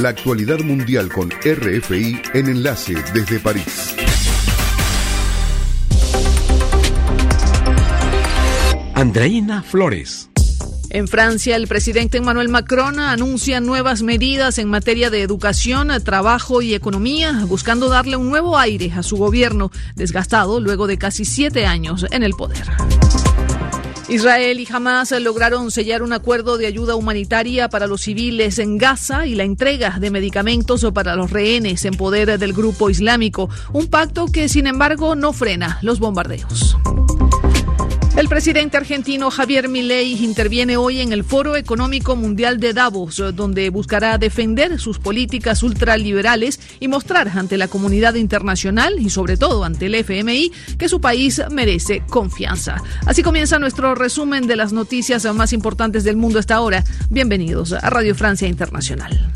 La actualidad mundial con RFI en Enlace desde París. Andreina Flores. En Francia, el presidente Emmanuel Macron anuncia nuevas medidas en materia de educación, trabajo y economía, buscando darle un nuevo aire a su gobierno, desgastado luego de casi 7 años en el poder. Israel y Hamás lograron sellar un acuerdo de ayuda humanitaria para los civiles en Gaza y la entrega de medicamentos para los rehenes en poder del grupo islámico, un pacto que, sin embargo, no frena los bombardeos. El presidente argentino Javier Milei interviene hoy en el Foro Económico Mundial de Davos, donde buscará defender sus políticas ultraliberales y mostrar ante la comunidad internacional y sobre todo ante el FMI que su país merece confianza. Así comienza nuestro resumen de las noticias más importantes del mundo hasta ahora. Bienvenidos a Radio Francia Internacional.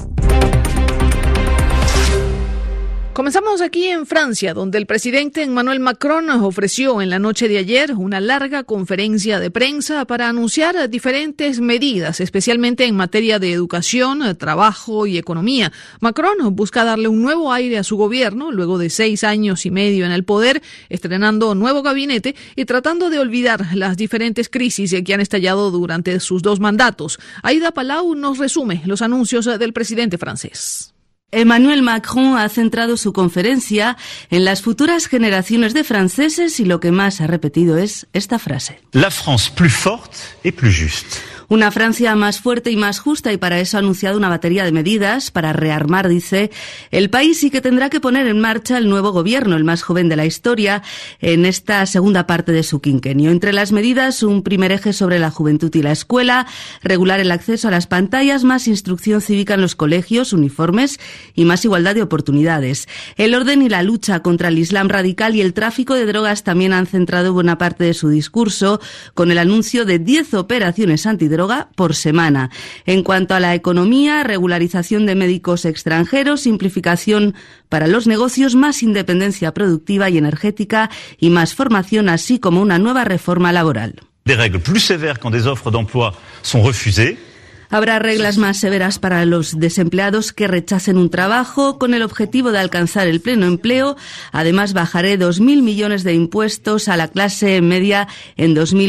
Comenzamos aquí en Francia, donde el presidente Emmanuel Macron ofreció en la noche de ayer una larga conferencia de prensa para anunciar diferentes medidas, especialmente en materia de educación, trabajo y economía. Macron busca darle un nuevo aire a su gobierno luego de 6 años y medio en el poder, estrenando nuevo gabinete y tratando de olvidar las diferentes crisis que han estallado durante sus 2 mandatos. Aida Palau nos resume los anuncios del presidente francés. Emmanuel Macron ha centrado su conferencia en las futuras generaciones de franceses y lo que más ha repetido es esta frase. La France plus forte et plus juste. Una Francia más fuerte y más justa, y para eso ha anunciado una batería de medidas para rearmar, dice, el país, y que tendrá que poner en marcha el nuevo gobierno, el más joven de la historia, en esta segunda parte de su quinquenio. Entre las medidas, un primer eje sobre la juventud y la escuela, regular el acceso a las pantallas, más instrucción cívica en los colegios, uniformes y más igualdad de oportunidades. El orden y la lucha contra el Islam radical y el tráfico de drogas también han centrado buena parte de su discurso, con el anuncio de 10 operaciones antidroga por semana. En cuanto a la economía, regularización de médicos extranjeros, simplificación para los negocios, más independencia productiva y energética y más formación, así como una nueva reforma laboral. Des règles plus sévères quand des offres d'emploi sont refusées. Habrá reglas más severas para los desempleados que rechacen un trabajo con el objetivo de alcanzar el pleno empleo. Además, bajaré 2.000 millones de impuestos a la clase media en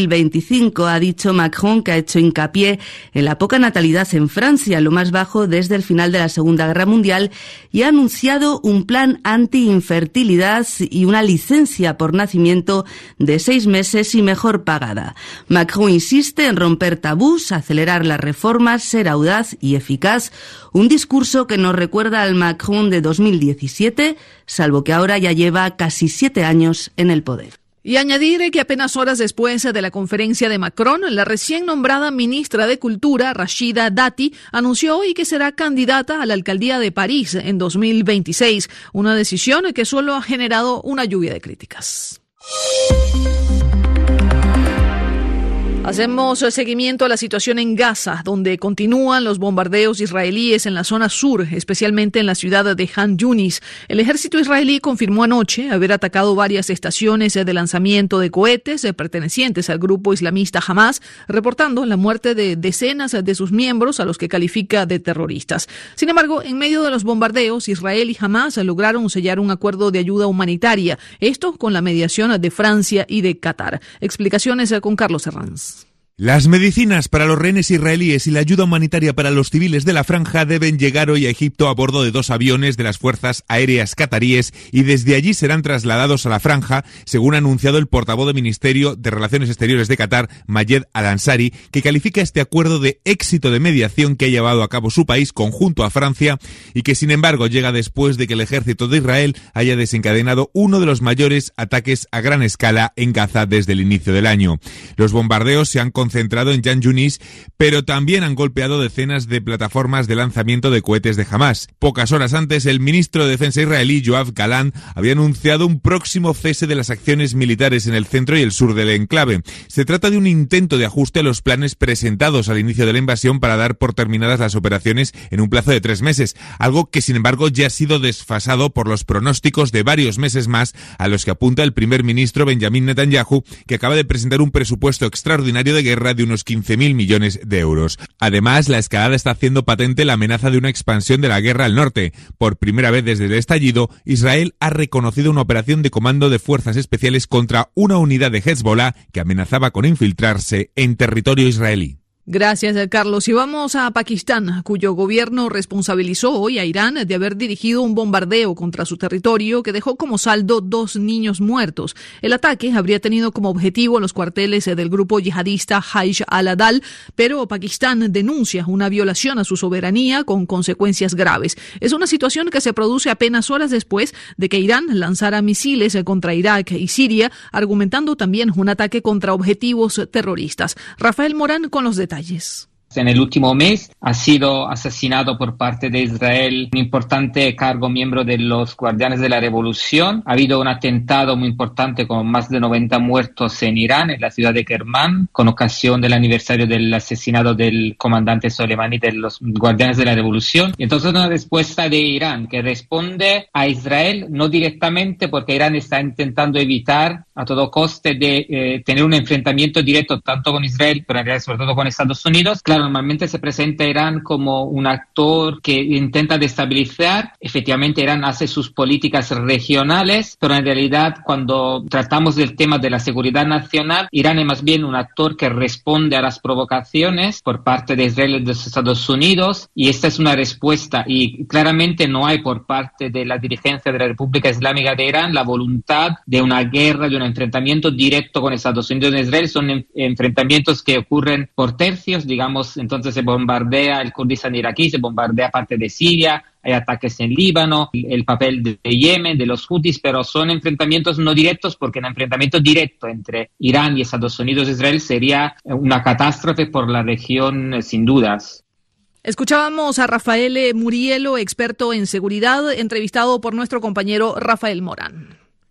2025, ha dicho Macron, que ha hecho hincapié en la poca natalidad en Francia, lo más bajo desde el final de la Segunda Guerra Mundial, y ha anunciado un plan anti-infertilidad y una licencia por nacimiento de 6 meses y mejor pagada. Macron insiste en romper tabús, acelerar las reformas, ser audaz y eficaz, un discurso que nos recuerda al Macron de 2017, salvo que ahora ya lleva casi 7 años en el poder. Y añadir que apenas horas después de la conferencia de Macron, la recién nombrada ministra de Cultura, Rachida Dati, anunció hoy que será candidata a la alcaldía de París en 2026, una decisión que solo ha generado una lluvia de críticas. Hacemos seguimiento a la situación en Gaza, donde continúan los bombardeos israelíes en la zona sur, especialmente en la ciudad de Han Yunis. El ejército israelí confirmó anoche haber atacado varias estaciones de lanzamiento de cohetes pertenecientes al grupo islamista Hamás, reportando la muerte de decenas de sus miembros, a los que califica de terroristas. Sin embargo, en medio de los bombardeos, Israel y Hamás lograron sellar un acuerdo de ayuda humanitaria, esto con la mediación de Francia y de Qatar. Explicaciones con Carlos Herranz. Las medicinas para los rehenes israelíes y la ayuda humanitaria para los civiles de la franja deben llegar hoy a Egipto a bordo de 2 aviones de las fuerzas aéreas cataríes y desde allí serán trasladados a la franja, según ha anunciado el portavoz del Ministerio de Relaciones Exteriores de Qatar, Mayed Al-Ansari, que califica este acuerdo de éxito de mediación que ha llevado a cabo su país conjunto a Francia y que, sin embargo, llega después de que el ejército de Israel haya desencadenado uno de los mayores ataques a gran escala en Gaza desde el inicio del año. Los bombardeos se han concentrado en Han Yunis, pero también han golpeado decenas de plataformas de lanzamiento de cohetes de Hamás. Pocas horas antes, el ministro de Defensa israelí, Yoav Gallant, había anunciado un próximo cese de las acciones militares en el centro y el sur del enclave. Se trata de un intento de ajuste a los planes presentados al inicio de la invasión para dar por terminadas las operaciones en un plazo de 3 meses, algo que, sin embargo, ya ha sido desfasado por los pronósticos de varios meses más a los que apunta el primer ministro Benjamin Netanyahu, que acaba de presentar un presupuesto extraordinario de guerra guerra de unos 15.000 millones de euros. Además, la escalada está haciendo patente la amenaza de una expansión de la guerra al norte. Por primera vez desde el estallido, Israel ha reconocido una operación de comando de fuerzas especiales contra una unidad de Hezbollah que amenazaba con infiltrarse en territorio israelí. Gracias, Carlos. Y vamos a Pakistán, cuyo gobierno responsabilizó hoy a Irán de haber dirigido un bombardeo contra su territorio que dejó como saldo 2 niños muertos. El ataque habría tenido como objetivo los cuarteles del grupo yihadista Jaish al-Adal, pero Pakistán denuncia una violación a su soberanía con consecuencias graves. Es una situación que se produce apenas horas después de que Irán lanzara misiles contra Irak y Siria, argumentando también un ataque contra objetivos terroristas. Rafael Morán con los detalles. En el último mes ha sido asesinado por parte de Israel un importante cargo miembro de los Guardianes de la Revolución. Ha habido un atentado muy importante con más de 90 muertos en Irán, en la ciudad de Kermán, con ocasión del aniversario del asesinato del comandante Soleimani de los Guardianes de la Revolución. Y entonces una respuesta de Irán que responde a Israel, no directamente, porque Irán está intentando evitar a todo coste de tener un enfrentamiento directo tanto con Israel, pero en realidad sobre todo con Estados Unidos. Claro, normalmente se presenta Irán como un actor que intenta destabilizar. Efectivamente, Irán hace sus políticas regionales, pero en realidad cuando tratamos del tema de la seguridad nacional, Irán es más bien un actor que responde a las provocaciones por parte de Israel y de los Estados Unidos, y esta es una respuesta, y claramente no hay por parte de la dirigencia de la República Islámica de Irán la voluntad de una guerra, de un enfrentamiento directo con Estados Unidos y Israel. Son enfrentamientos que ocurren por tercios, digamos. Entonces se bombardea el Kurdistán iraquí, se bombardea parte de Siria, hay ataques en Líbano, el papel de Yemen, de los Houthis, pero son enfrentamientos no directos, porque un enfrentamiento directo entre Irán y Estados Unidos e Israel sería una catástrofe por la región, sin dudas. Escuchábamos a Rafael Murielo, experto en seguridad, entrevistado por nuestro compañero Rafael Morán.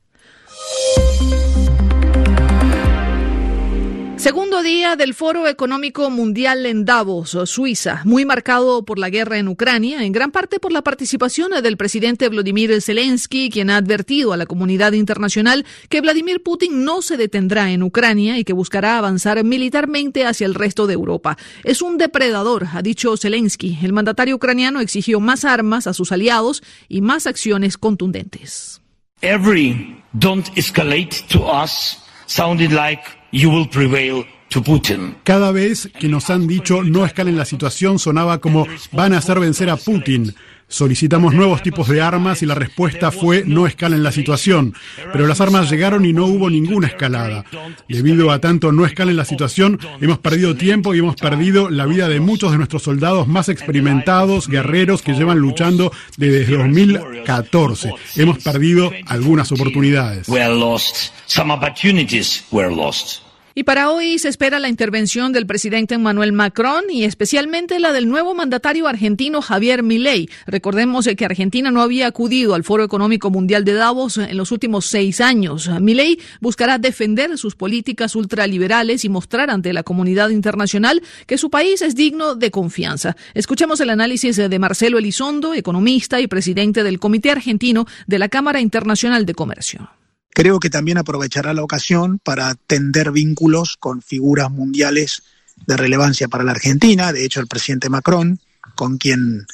Segundo día del Foro Económico Mundial en Davos, Suiza, muy marcado por la guerra en Ucrania, en gran parte por la participación del presidente Volodymyr Zelensky, quien ha advertido a la comunidad internacional que Vladimir Putin no se detendrá en Ucrania y que buscará avanzar militarmente hacia el resto de Europa. Es un depredador, ha dicho Zelensky. El mandatario ucraniano exigió más armas a sus aliados y más acciones contundentes. Every "don't escalate to us" sounded like "you will prevail to Putin". Cada vez que nos han dicho no escalen la situación sonaba como van a hacer vencer a Putin. Solicitamos nuevos tipos de armas y la respuesta fue no escalen la situación. Pero las armas llegaron y no hubo ninguna escalada. Debido a tanto no escalen la situación, hemos perdido tiempo y hemos perdido la vida de muchos de nuestros soldados más experimentados, guerreros que llevan luchando desde 2014. Hemos perdido algunas oportunidades. Some opportunities were lost. Y para hoy se espera la intervención del presidente Emmanuel Macron y especialmente la del nuevo mandatario argentino Javier Milei. Recordemos que Argentina no había acudido al Foro Económico Mundial de Davos en los últimos 6 años. Milei buscará defender sus políticas ultraliberales y mostrar ante la comunidad internacional que su país es digno de confianza. Escuchemos el análisis de Marcelo Elizondo, economista y presidente del Comité Argentino de la Cámara Internacional de Comercio. Creo que también aprovechará la ocasión para tender vínculos con figuras mundiales de relevancia para la Argentina. De hecho, el presidente Macron, con quien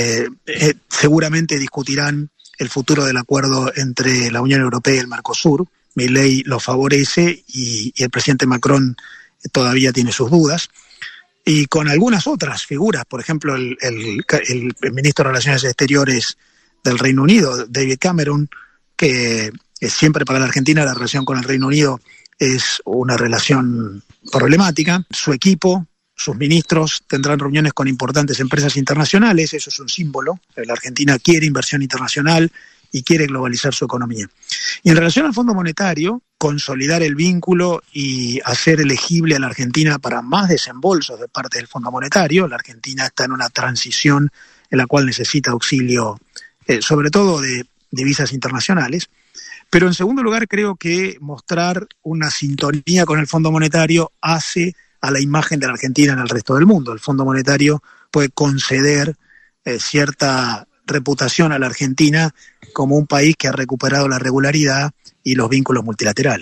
seguramente discutirán el futuro del acuerdo entre la Unión Europea y el Mercosur. Milei lo favorece y el presidente Macron todavía tiene sus dudas. Y con algunas otras figuras, por ejemplo, el ministro de Relaciones Exteriores del Reino Unido, David Cameron, que siempre para la Argentina la relación con el Reino Unido es una relación problemática. Su equipo, sus ministros tendrán reuniones con importantes empresas internacionales, eso es un símbolo. La Argentina quiere inversión internacional y quiere globalizar su economía. Y en relación al Fondo Monetario, consolidar el vínculo y hacer elegible a la Argentina para más desembolsos de parte del Fondo Monetario. La Argentina está en una transición en la cual necesita auxilio, sobre todo de divisas internacionales. Pero en segundo lugar, creo que mostrar una sintonía con el Fondo Monetario hace a la imagen de la Argentina en el resto del mundo. El Fondo Monetario puede conceder cierta reputación a la Argentina como un país que ha recuperado la regularidad y los vínculos multilaterales.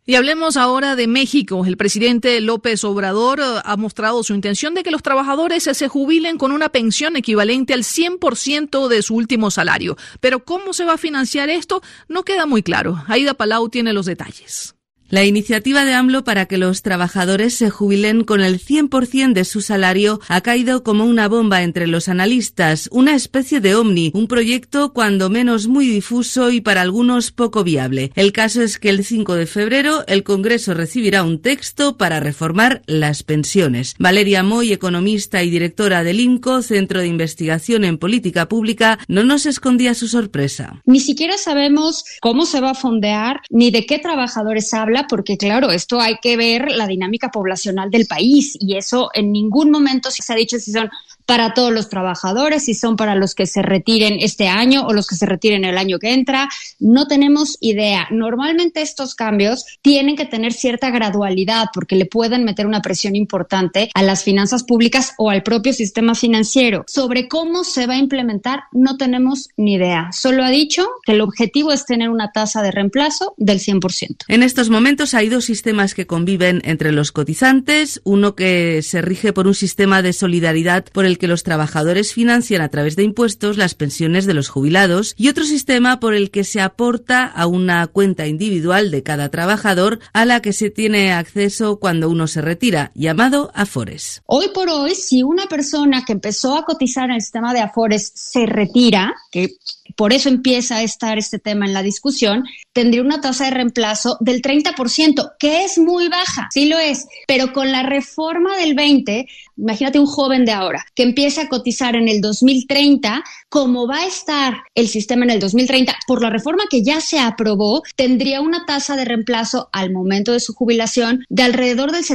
Y hablemos ahora de México. El presidente López Obrador ha mostrado su intención de que los trabajadores se jubilen con una pensión equivalente al 100% de su último salario. Pero ¿cómo se va a financiar esto? No queda muy claro. Aida Palau tiene los detalles. La iniciativa de AMLO para que los trabajadores se jubilen con el 100% de su salario ha caído como una bomba entre los analistas, una especie de ovni, un proyecto cuando menos muy difuso y para algunos poco viable. El caso es que el 5 de febrero el Congreso recibirá un texto para reformar las pensiones. Valeria Moy, economista y directora del INCO, Centro de Investigación en Política Pública, no nos escondía su sorpresa. Ni siquiera sabemos cómo se va a fondear ni de qué trabajadores habla, porque claro, esto hay que ver la dinámica poblacional del país y eso en ningún momento se ha dicho si son para todos los trabajadores, si son para los que se retiren este año o los que se retiren el año que entra. No tenemos idea. Normalmente estos cambios tienen que tener cierta gradualidad porque le pueden meter una presión importante a las finanzas públicas o al propio sistema financiero. Sobre cómo se va a implementar no tenemos ni idea. Solo ha dicho que el objetivo es tener una tasa de reemplazo del 100%. En estos momentos hay dos sistemas que conviven entre los cotizantes, uno que se rige por un sistema de solidaridad por el que los trabajadores financian a través de impuestos las pensiones de los jubilados y otro sistema por el que se aporta a una cuenta individual de cada trabajador a la que se tiene acceso cuando uno se retira, llamado Afores. Hoy por hoy, si una persona que empezó a cotizar en el sistema de Afores se retira, que por eso empieza a estar este tema en la discusión, tendría una tasa de reemplazo del 30%, que es muy baja, sí lo es, pero con la reforma del 20, imagínate un joven de ahora que empiece a cotizar en el 2030, como va a estar el sistema en el 2030, por la reforma que ya se aprobó, tendría una tasa de reemplazo al momento de su jubilación de alrededor del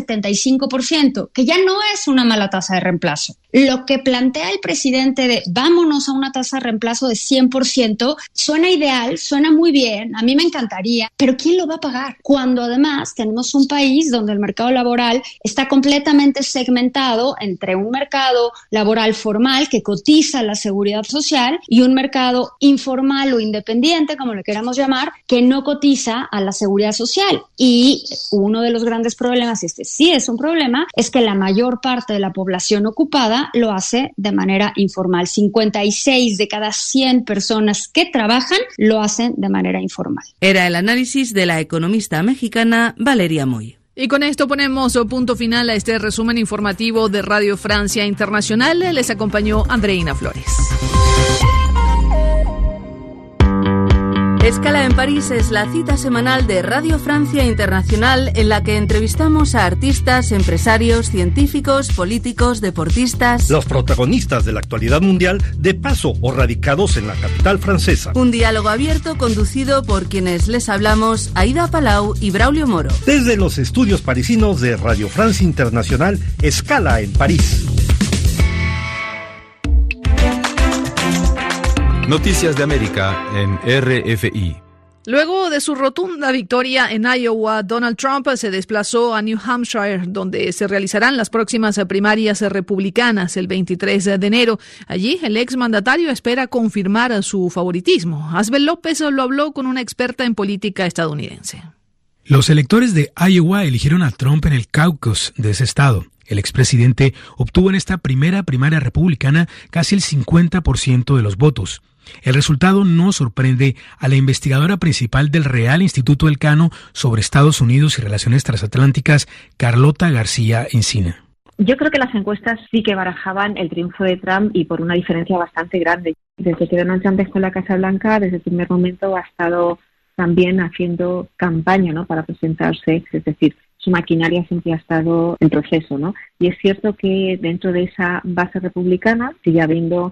75%, que ya no es una mala tasa de reemplazo. Lo que plantea el presidente de vámonos a una tasa de reemplazo de 100% suena ideal, suena muy bien, a mí me encantaría, pero ¿quién lo va a pagar? Cuando además tenemos un país donde el mercado laboral está completamente segmentado entre un mercado laboral formal que cotiza la seguridad social y un mercado informal o independiente, como le queramos llamar, que no cotiza a la seguridad social. Y uno de los grandes problemas, y este sí es un problema, es que la mayor parte de la población ocupada lo hace de manera informal. 56 de cada 100 personas que trabajan lo hacen de manera informal. Era el análisis de la economista mexicana Valeria Moy. Y con esto ponemos punto final a este resumen informativo de Radio Francia Internacional. Les acompañó Andreina Flores. Escala en París es la cita semanal de Radio Francia Internacional en la que entrevistamos a artistas, empresarios, científicos, políticos, deportistas. Los protagonistas de la actualidad mundial de paso o radicados en la capital francesa. Un diálogo abierto conducido por quienes les hablamos, Aida Palau y Braulio Moro. Desde los estudios parisinos de Radio Francia Internacional, Escala en París. Noticias de América en RFI. Luego de su rotunda victoria en Iowa, Donald Trump se desplazó a New Hampshire, donde se realizarán las próximas primarias republicanas el 23 de enero. Allí, el exmandatario espera confirmar su favoritismo. Asbel López lo habló con una experta en política estadounidense. Los electores de Iowa eligieron a Trump en el caucus de ese estado. El expresidente obtuvo en esta primera primaria republicana casi el 50% de los votos. El resultado no sorprende a la investigadora principal del Real Instituto Elcano sobre Estados Unidos y relaciones transatlánticas, Carlota García Encina. Yo creo que las encuestas sí que barajaban el triunfo de Trump y por una diferencia bastante grande. Desde que Donald Trump dejó la Casa Blanca, desde el primer momento ha estado también haciendo campaña, ¿no?, para presentarse, es decir, su maquinaria siempre ha estado en proceso, ¿no? Y es cierto que dentro de esa base republicana sigue habiendo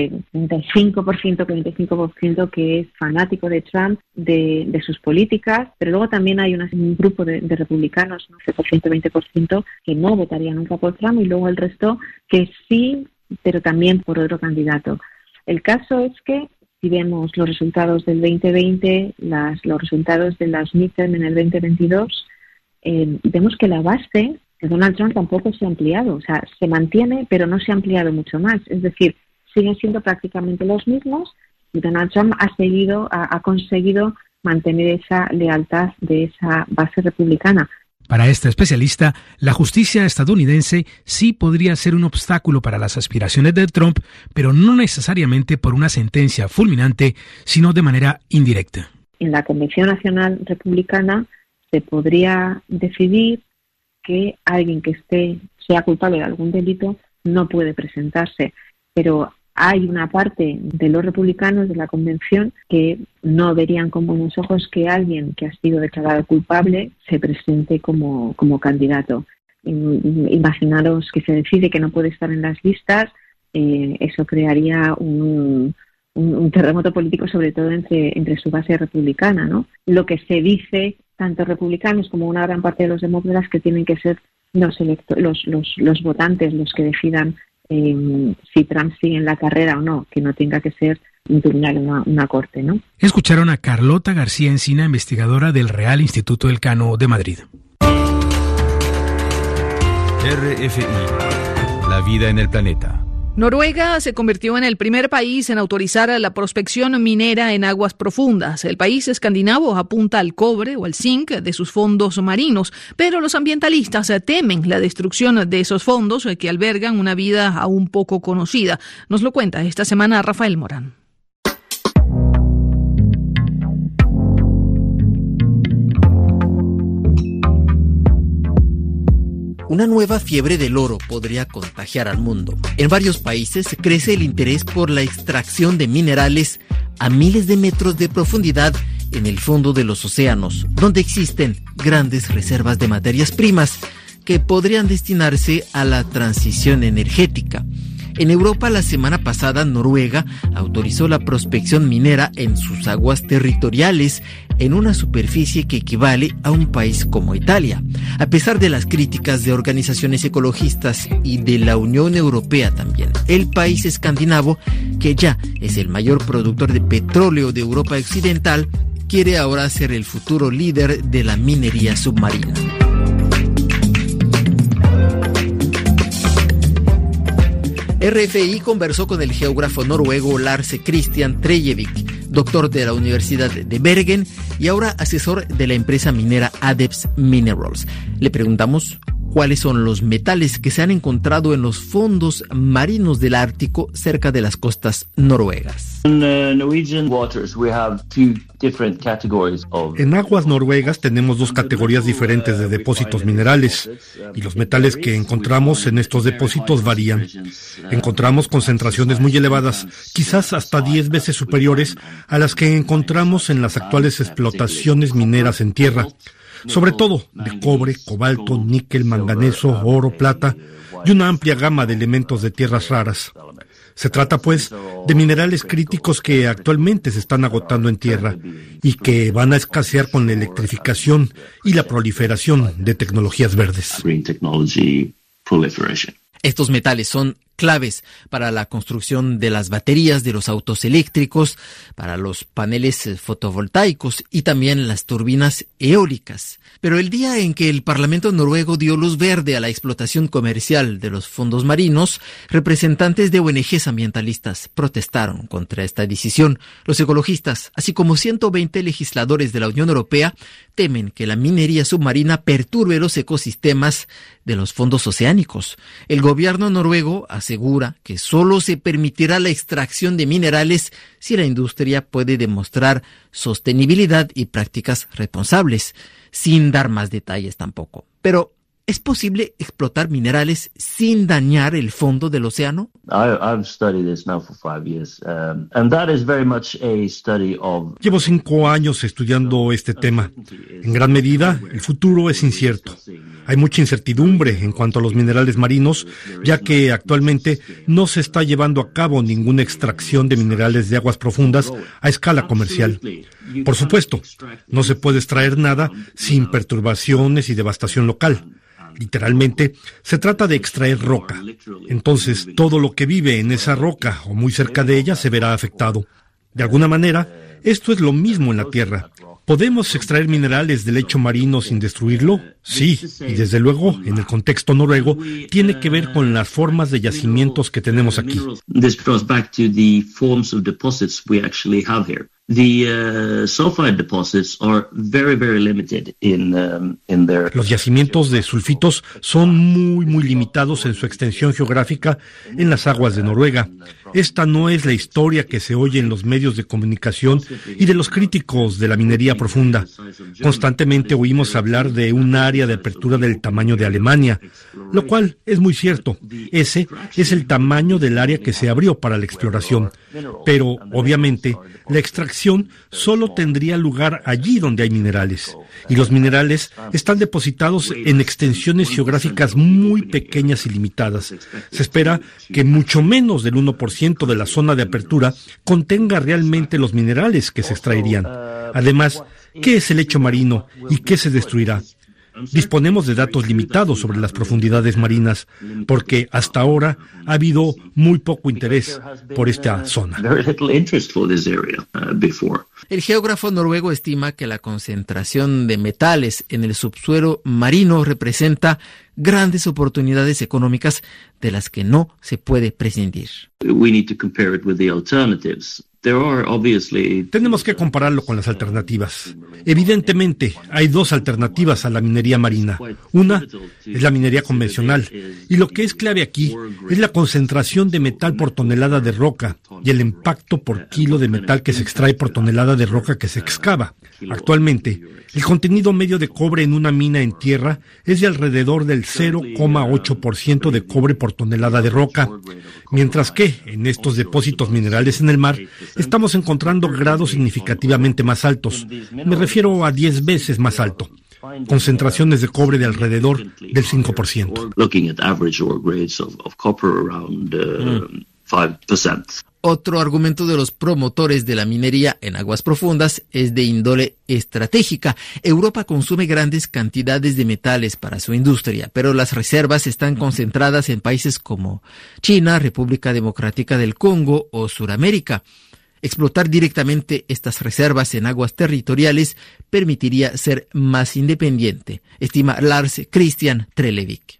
35% que es fanático de Trump, de sus políticas, pero luego también hay un grupo de republicanos, ¿no?, 20% que no votaría nunca por Trump, y luego el resto que sí, pero también por otro candidato. El caso es que si vemos los resultados del 2020, los resultados de las midterm en el 2022, vemos que la base de Donald Trump tampoco se ha ampliado, o sea, se mantiene, pero no se ha ampliado mucho más. Es decir, siguen siendo prácticamente los mismos y Donald Trump ha conseguido mantener esa lealtad de esa base republicana. Para esta especialista, la justicia estadounidense sí podría ser un obstáculo para las aspiraciones de Trump, pero no necesariamente por una sentencia fulminante, sino de manera indirecta. En la Convención Nacional Republicana se podría decidir que alguien que sea culpable de algún delito no puede presentarse, pero hay una parte de los republicanos de la convención que no verían con buenos ojos que alguien que ha sido declarado culpable se presente como candidato. Imaginaros que se decide que no puede estar en las listas, eso crearía un terremoto político, sobre todo entre su base republicana, ¿no? Lo que se dice, tanto republicanos como una gran parte de los demócratas, que tienen que ser los votantes los que decidan si Trump sigue en la carrera o no, que no tenga que ser un tribunal, una corte, ¿no? Escucharon a Carlota García Encina, investigadora del Real Instituto Elcano de Madrid. RFI, la vida en el planeta. Noruega se convirtió en el primer país en autorizar la prospección minera en aguas profundas. El país escandinavo apunta al cobre o al zinc de sus fondos marinos, pero los ambientalistas temen la destrucción de esos fondos que albergan una vida aún poco conocida. Nos lo cuenta esta semana Rafael Morán. Una nueva fiebre del oro podría contagiar al mundo. En varios países crece el interés por la extracción de minerales a miles de metros de profundidad en el fondo de los océanos, donde existen grandes reservas de materias primas que podrían destinarse a la transición energética. En Europa, la semana pasada, Noruega autorizó la prospección minera en sus aguas territoriales en una superficie que equivale a un país como Italia. A pesar de las críticas de organizaciones ecologistas y de la Unión Europea también, el país escandinavo, que ya es el mayor productor de petróleo de Europa Occidental, quiere ahora ser el futuro líder de la minería submarina. RFI conversó con el geógrafo noruego Lars Christian Trellevik, doctor de la Universidad de Bergen y ahora asesor de la empresa minera Adepts Minerals. Le preguntamos cuáles son los metales que se han encontrado en los fondos marinos del Ártico cerca de las costas noruegas. En aguas noruegas tenemos dos categorías diferentes de depósitos minerales y los metales que encontramos en estos depósitos varían. Encontramos concentraciones muy elevadas, quizás hasta 10 veces superiores a las que encontramos en las actuales explotaciones mineras en tierra. Sobre todo de cobre, cobalto, níquel, manganeso, oro, plata y una amplia gama de elementos de tierras raras. Se trata, pues, de minerales críticos que actualmente se están agotando en tierra y que van a escasear con la electrificación y la proliferación de tecnologías verdes. Estos metales son claves para la construcción de las baterías de los autos eléctricos, para los paneles fotovoltaicos y también las turbinas eólicas. Pero el día en que el Parlamento noruego dio luz verde a la explotación comercial de los fondos marinos, representantes de ONGs ambientalistas protestaron contra esta decisión. Los ecologistas, así como 120 legisladores de la Unión Europea, temen que la minería submarina perturbe los ecosistemas de los fondos oceánicos. El gobierno noruego asegura que solo se permitirá la extracción de minerales si la industria puede demostrar sostenibilidad y prácticas responsables, sin dar más detalles tampoco. Pero, ¿es posible explotar minerales sin dañar el fondo del océano? Llevo 5 años estudiando este tema. En gran medida, el futuro es incierto. Hay mucha incertidumbre en cuanto a los minerales marinos, ya que actualmente no se está llevando a cabo ninguna extracción de minerales de aguas profundas a escala comercial. Por supuesto, no se puede extraer nada sin perturbaciones y devastación local. Literalmente, se trata de extraer roca. Entonces, todo lo que vive en esa roca o muy cerca de ella se verá afectado. De alguna manera, esto es lo mismo en la Tierra. ¿Podemos extraer minerales del lecho marino sin destruirlo? Sí, y desde luego, en el contexto noruego, tiene que ver con las formas de yacimientos que tenemos aquí. Los yacimientos de sulfitos son muy limitados en su extensión geográfica en las aguas de Noruega. Esta no es la historia que se oye en los medios de comunicación y de los críticos de la minería profunda. Constantemente oímos hablar de un área de apertura del tamaño de Alemania, lo cual es muy cierto. Ese es el tamaño del área que se abrió para la exploración. Pero, obviamente, la extracción solo tendría lugar allí donde hay minerales. Y los minerales están depositados en extensiones geográficas muy pequeñas y limitadas. Se espera que mucho menos del 1% de la zona de apertura contenga realmente los minerales que se extraerían. Además, ¿qué es el lecho marino y qué se destruirá? Disponemos de datos limitados sobre las profundidades marinas, porque hasta ahora ha habido muy poco interés por esta zona. El geógrafo noruego estima que la concentración de metales en el subsuelo marino representa grandes oportunidades económicas de las que no se puede prescindir. Tenemos que compararlo con las alternativas. Evidentemente, hay dos alternativas a la minería marina. Una es la minería convencional, y lo que es clave aquí es la concentración de metal por tonelada de roca y el impacto por kilo de metal que se extrae por tonelada de roca que se excava. Actualmente, el contenido medio de cobre en una mina en tierra es de alrededor del 0,8% de cobre por tonelada de roca, mientras que en estos depósitos minerales en el mar estamos encontrando grados significativamente más altos. Me refiero a 10 veces más alto. Concentraciones de cobre de alrededor del 5%. Otro argumento de los promotores de la minería en aguas profundas es de índole estratégica. Europa consume grandes cantidades de metales para su industria, pero las reservas están concentradas en países como China, República Democrática del Congo o Suramérica. Explotar directamente estas reservas en aguas territoriales permitiría ser más independiente, estima Lars Christian Trellevik.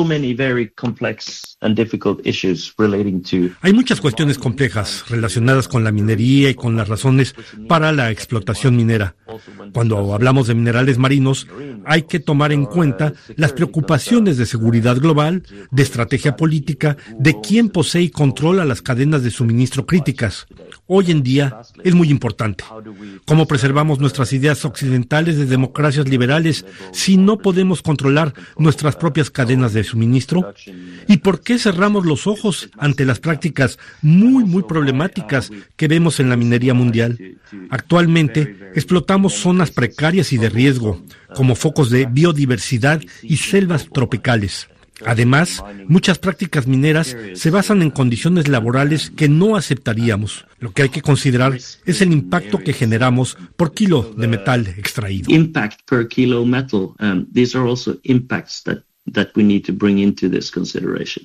Hay muchas cuestiones complejas relacionadas con la minería y con las razones para la explotación minera. Cuando hablamos de minerales marinos, hay que tomar en cuenta las preocupaciones de seguridad global, de estrategia política, de quién posee y controla las cadenas de suministro críticas. Hoy en día es muy importante. ¿Cómo preservamos nuestras ideas occidentales de democracias liberales si no podemos controlar nuestras propias cadenas de suministro? ¿Y por qué cerramos los ojos ante las prácticas muy problemáticas que vemos en la minería mundial? Actualmente explotamos zonas precarias y de riesgo, como focos de biodiversidad y selvas tropicales. Además, muchas prácticas mineras se basan en condiciones laborales que no aceptaríamos. Lo que hay que considerar es el impacto que generamos por kilo de metal extraído. Impact per kilo metal. These are also impacts that we need to bring into this consideration.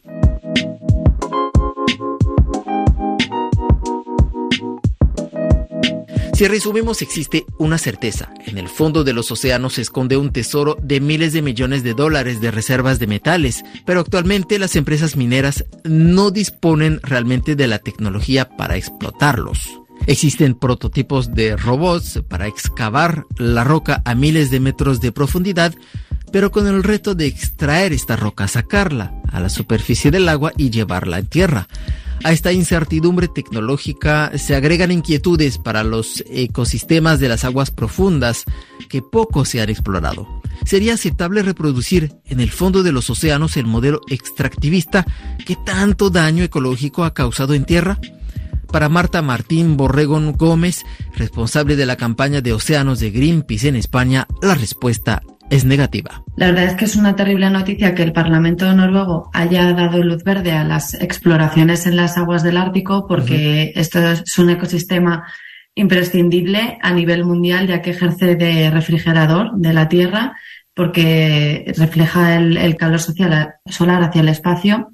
Si resumimos, existe una certeza. En el fondo de los océanos se esconde un tesoro de miles de millones de dólares de reservas de metales, pero actualmente las empresas mineras no disponen realmente de la tecnología para explotarlos. Existen prototipos de robots para excavar la roca a miles de metros de profundidad, pero con el reto de extraer esta roca, sacarla a la superficie del agua y llevarla en tierra. A esta incertidumbre tecnológica se agregan inquietudes para los ecosistemas de las aguas profundas que poco se han explorado. ¿Sería aceptable reproducir en el fondo de los océanos el modelo extractivista que tanto daño ecológico ha causado en tierra? Para Marta Martín Borregón Gómez, responsable de la campaña de océanos de Greenpeace en España, la respuesta es negativa. La verdad es que es una terrible noticia que el Parlamento noruego haya dado luz verde a las exploraciones en las aguas del Ártico, porque esto es un ecosistema imprescindible a nivel mundial, ya que ejerce de refrigerador de la Tierra, porque refleja el calor solar hacia el espacio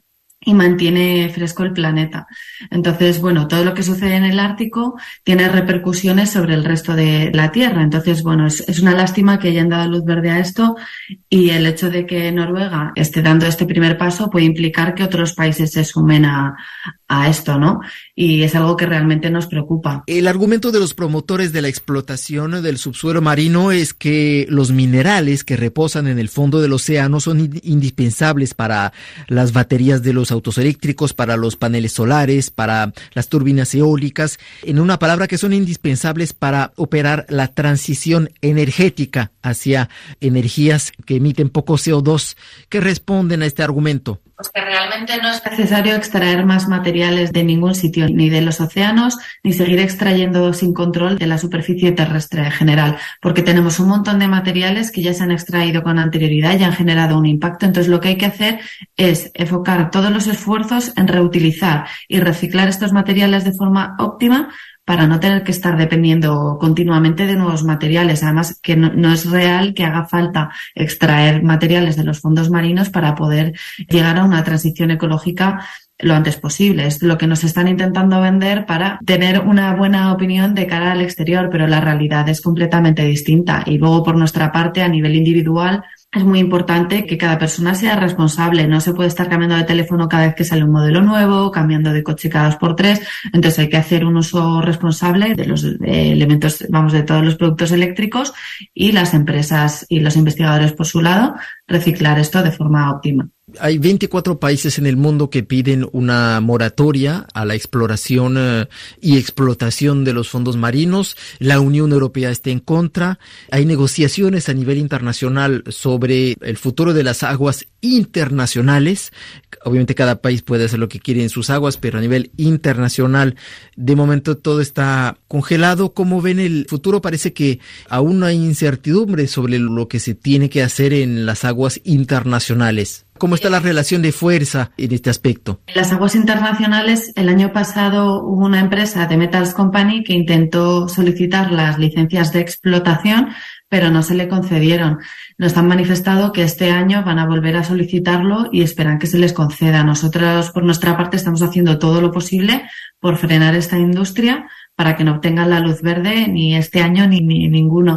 y mantiene fresco el planeta. Entonces, bueno, todo lo que sucede en el Ártico tiene repercusiones sobre el resto de la Tierra. Entonces, bueno, es una lástima que hayan dado luz verde a esto, y el hecho de que Noruega esté dando este primer paso puede implicar que otros países se sumen a esto, ¿no? Y es algo que realmente nos preocupa. El argumento de los promotores de la explotación del subsuelo marino es que los minerales que reposan en el fondo del océano son indispensables para las baterías de los autos eléctricos, para los paneles solares, para las turbinas eólicas, en una palabra, que son indispensables para operar la transición energética hacia energías que emiten poco CO2. ¿Qué responden a este argumento? Pues que realmente no es necesario extraer más materiales de ningún sitio, ni de los océanos, ni seguir extrayendo sin control de la superficie terrestre en general, porque tenemos un montón de materiales que ya se han extraído con anterioridad y han generado un impacto. Entonces, lo que hay que hacer es enfocar todos los esfuerzos en reutilizar y reciclar estos materiales de forma óptima, para no tener que estar dependiendo continuamente de nuevos materiales. Además, que no es real que haga falta extraer materiales de los fondos marinos para poder llegar a una transición ecológica lo antes posible. Es lo que nos están intentando vender para tener una buena opinión de cara al exterior, pero la realidad es completamente distinta. Y luego, por nuestra parte, a nivel individual, es muy importante que cada persona sea responsable. No se puede estar cambiando de teléfono cada vez que sale un modelo nuevo, cambiando de coche cada 2 por 3. Entonces hay que hacer un uso responsable de los elementos, de todos los productos eléctricos, y las empresas y los investigadores, por su lado, reciclar esto de forma óptima. Hay 24 países en el mundo que piden una moratoria a la exploración y explotación de los fondos marinos. La Unión Europea está en contra. Hay negociaciones a nivel internacional sobre el futuro de las aguas internacionales. Obviamente cada país puede hacer lo que quiere en sus aguas, pero a nivel internacional, de momento todo está congelado. ¿Cómo ven el futuro? Parece que aún hay incertidumbre sobre lo que se tiene que hacer en las aguas internacionales. ¿Cómo está la relación de fuerza en este aspecto? En las aguas internacionales, el año pasado hubo una empresa, The Metals Company, que intentó solicitar las licencias de explotación, pero no se le concedieron. Nos han manifestado que este año van a volver a solicitarlo y esperan que se les conceda. Nosotros, por nuestra parte, estamos haciendo todo lo posible por frenar esta industria para que no obtengan la luz verde ni este año ni ninguno.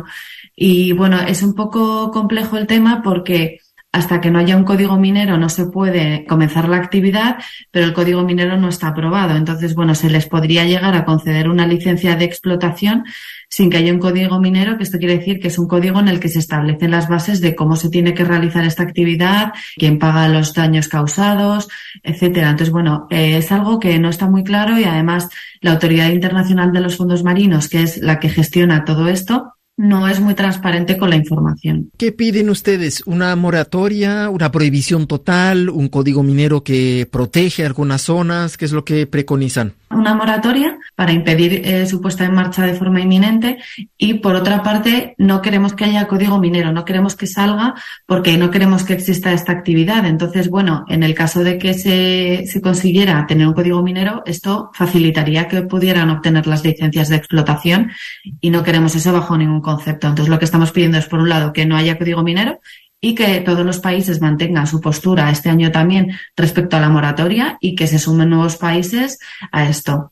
Y bueno, es un poco complejo el tema porque hasta que no haya un código minero no se puede comenzar la actividad, pero el código minero no está aprobado. Entonces, bueno, se les podría llegar a conceder una licencia de explotación sin que haya un código minero, que esto quiere decir que es un código en el que se establecen las bases de cómo se tiene que realizar esta actividad, quién paga los daños causados, etcétera. Entonces, bueno, es algo que no está muy claro, y además la Autoridad Internacional de los Fondos Marinos, que es la que gestiona todo esto, no es muy transparente con la información. ¿Qué piden ustedes? ¿Una moratoria, una prohibición total, un código minero que protege algunas zonas? ¿Qué es lo que preconizan? Una moratoria para impedir su puesta en marcha de forma inminente, y por otra parte no queremos que haya código minero, no queremos que salga porque no queremos que exista esta actividad. Entonces, bueno, en el caso de que se consiguiera tener un código minero, esto facilitaría que pudieran obtener las licencias de explotación, y no queremos eso bajo ningún concepto. Entonces, lo que estamos pidiendo es, por un lado, que no haya código minero y que todos los países mantengan su postura este año también respecto a la moratoria, y que se sumen nuevos países a esto.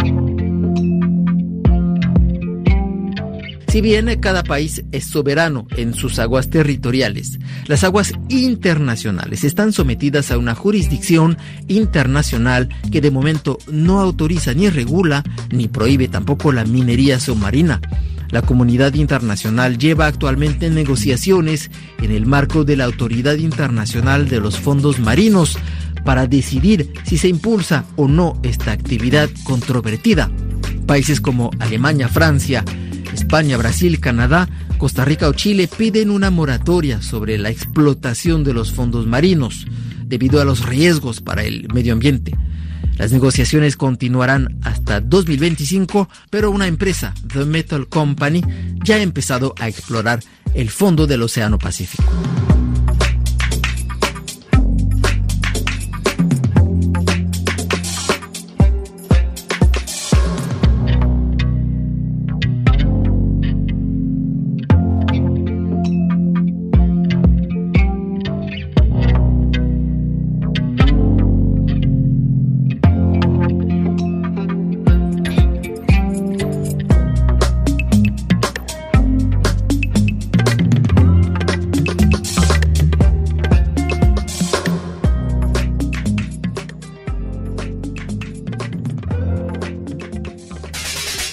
Si bien cada país es soberano en sus aguas territoriales, las aguas internacionales están sometidas a una jurisdicción internacional que de momento no autoriza ni regula ni prohíbe tampoco la minería submarina. La comunidad internacional lleva actualmente negociaciones en el marco de la Autoridad Internacional de los Fondos Marinos para decidir si se impulsa o no esta actividad controvertida. Países como Alemania, Francia, España, Brasil, Canadá, Costa Rica o Chile piden una moratoria sobre la explotación de los fondos marinos debido a los riesgos para el medio ambiente. Las negociaciones continuarán hasta 2025, pero una empresa, The Metals Company, ya ha empezado a explorar el fondo del Océano Pacífico.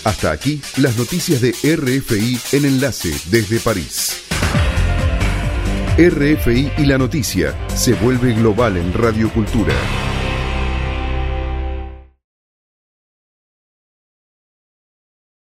Hasta aquí las noticias de RFI en Enlace desde París. RFI y la noticia se vuelve global en Radio Cultura.